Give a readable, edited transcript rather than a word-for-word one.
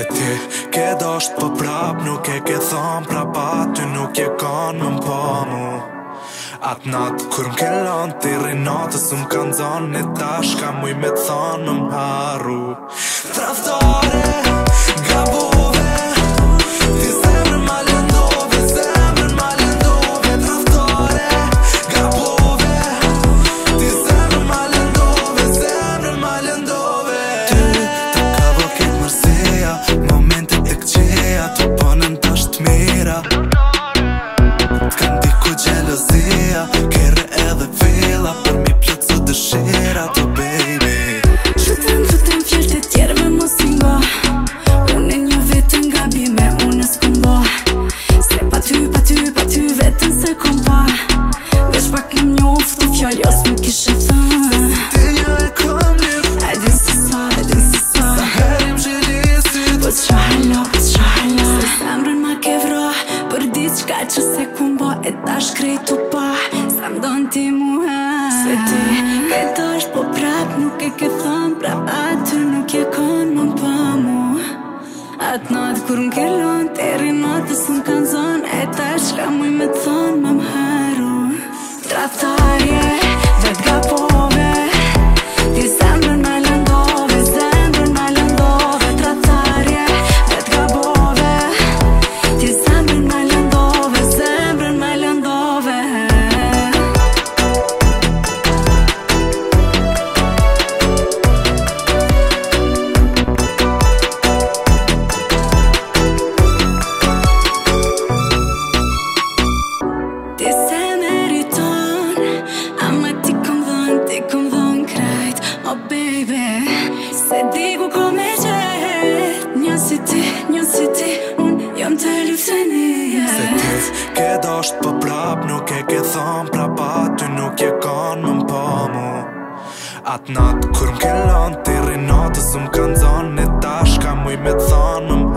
Se ti ke dosht po prap nuk e ke thon prap aty nuk je kon më mpo mu Atë natë kur m'ke lon ti rinatës m'kan zon e tash ka muj me thon m'haru Traftare, gabove Ti zemrën ma lëndove, zemrën ma lëndove Traftare, gabove Ti zemrën ma lëndove, zemrën ma lëndove Ty të kavo ketë mërseja Momentet e këqeja Të ponën të është mira T'kan diku gjelozia Kere edhe vela Për mi plëcu dëshira të baby Qëtëm fjallë të tjerë me mos nga Unë një vetën nga bime unë s'kom ba Se pa ty vetën se kom pa Vesh pak më njoft të fjallë jos më kishe thënë Ti një e kom njëf E din se sa Sa herim zhilisit Po t'qa hala Se zemrën ma ke vra Për diçka që se kum ba E tash krejt u pa Sa m'don ti muhe Se ti ke tash po prap Nuk e ke thon prap aty Nuk je kon më pa mu Atë natë kur m'ke lon Te rinatës m'kan zon E tash ka muj me thon më m'haru Trattarje dhe t'gapove Ti zemrën ma lëndove Zemrën ma lëndove Trattarje dhe t'gapove Ti zemrën ma lëndove Zemrën ma lëndove Ti se meriton Ama ti kom dhon krejt Oh baby Se di ku ko me gjet Një si ti Unë jom të lyftë një Se ti ke dosht po prap Nuk e ke thon prap aty Nuk je kon më mpo mu Atë natë kur m'ke lon Ti rinatës m'kan zon E tash ka muj me thon më